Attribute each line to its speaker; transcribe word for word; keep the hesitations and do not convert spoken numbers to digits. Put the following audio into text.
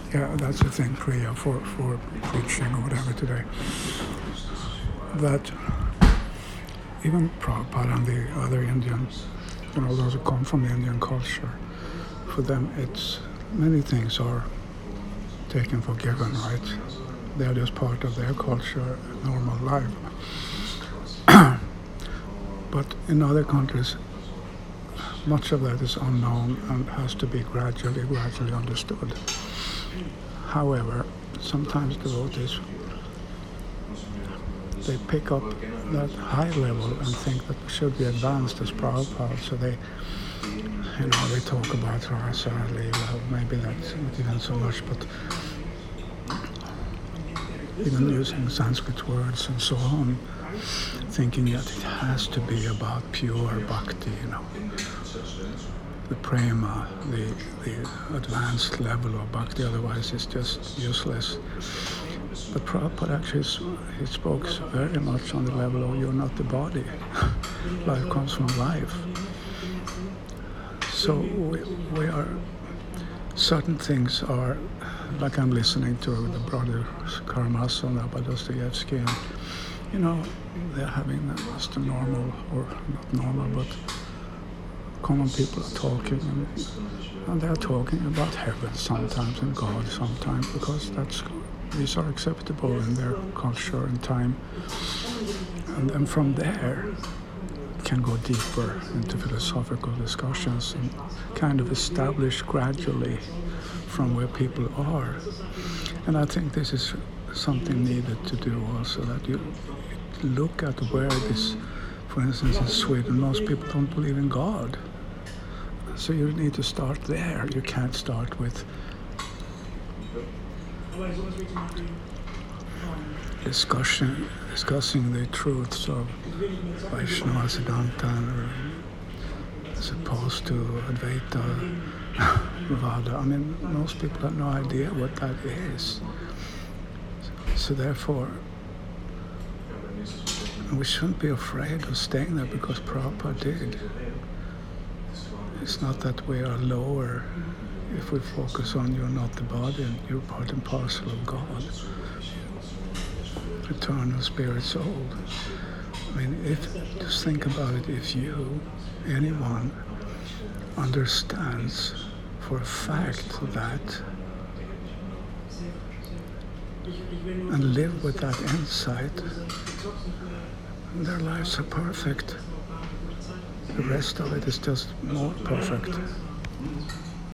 Speaker 1: Yeah, that's the thing, Kriya, for, for preaching or whatever today. That even Prabhupada and the other Indians, you know, those who come from the Indian culture, for them it's, many things are taken for given, right? They're just part of their culture, normal life. But in other countries, much of that is unknown and has to be gradually, gradually understood. However, sometimes devotees, they pick up that high level and think that we should be advanced as Prabhupada, so they, you know, they talk about rasa, lila, maybe that's not even so much, but even using Sanskrit words and so on, thinking that it has to be about pure bhakti, you know, the prema, the, the advanced level of bhakti, otherwise it's just useless. But Prabhupada actually, he spoke very much on the level of you're not the body. Life comes from life. So we, we are, certain things are, like I'm listening to the brothers Karamazov and Dostoevsky, and you know, they're having just a normal, or not normal, but common people are talking, and, and they're talking about heaven sometimes and God sometimes, because that's, these are acceptable in their culture and time. And then from there, can go deeper into philosophical discussions and kind of establish gradually from where people are. And I think this is something needed to do also, that you look at where this, for instance in Sweden, most people don't believe in God. So you need to start there. You can't start with discussion, discussing the truths of Vaishnava Siddhanta as opposed to Advaita Vada. I mean, most people have no idea what that is. So therefore, we shouldn't be afraid of staying there, because Prabhupada did. It's not that we are lower if we focus on you're not the body and you're part and parcel of God, eternal spirit soul. I mean, if, just think about it, if you, anyone, understands for a fact that and live with that insight, their lives are perfect. The rest of it is just more perfect.